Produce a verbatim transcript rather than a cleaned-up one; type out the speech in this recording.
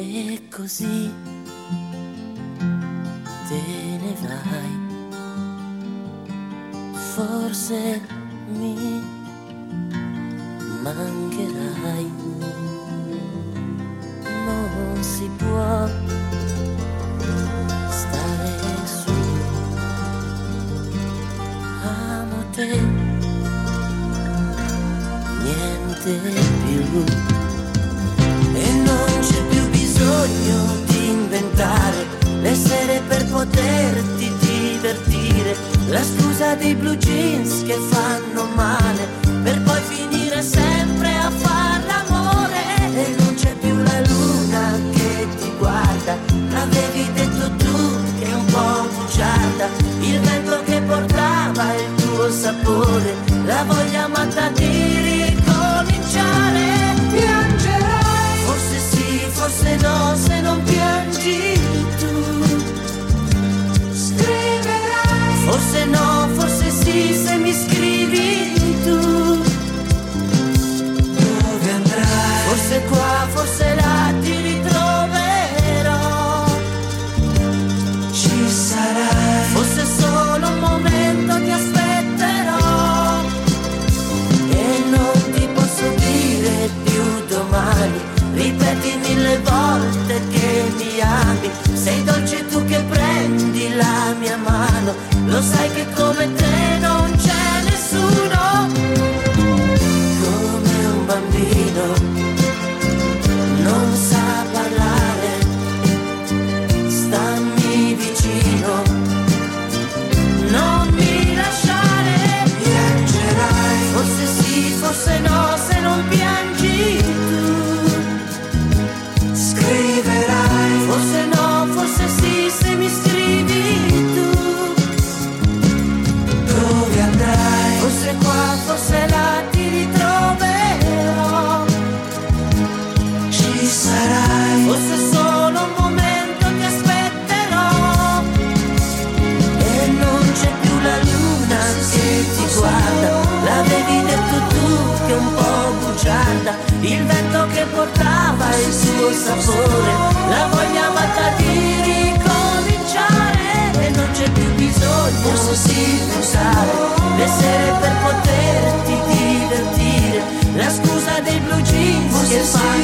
E così te ne vai, forse mi mancherai, non si può stare su, amo te, niente più, e non c'è più bisogno di inventare le sere per poterti divertire, la scusa dei blue jeans che fanno male per poi finire sempre a far l'amore. E non c'è più la luna che ti guarda, l'avevi detto tu che è un po' bugiarda, il vento che portava il tuo sapore, la voglia matta di ricominciare. Piangerai, forse sì, forse no, se non piangi tu. Scriverai, forse no, forse sì, se mi scrivi tu. Dove andrai? Forse qua, forse là ti ritroverò. Ci sarai, forse solo un momento ti aspetterò. E non ti posso dire più domani, ripeti mille volte che mi ami, sei dolce tu che prendi la mia mano, lo sai che come te non c'è nessuno. Come un bambino non sa parlare, stammi vicino, non mi lasciare. Piangerai, forse sì, forse no, se non piangi tu. Scriverai, forse no, forse sì, se mi scrivi tu. Dove andrai? Forse qua, forse là ti ritroverò. Ci sarai, forse solo un momento ti aspetterò. E non c'è più la luna che ti guarda, l'avevi detto tu che è un po' bugiarda, il vento che portava il suo sapore, la voglia matta di ricominciare. E non c'è più bisogno, forse sì, usare le sere per poterti divertire, la scusa dei blue jeans che fa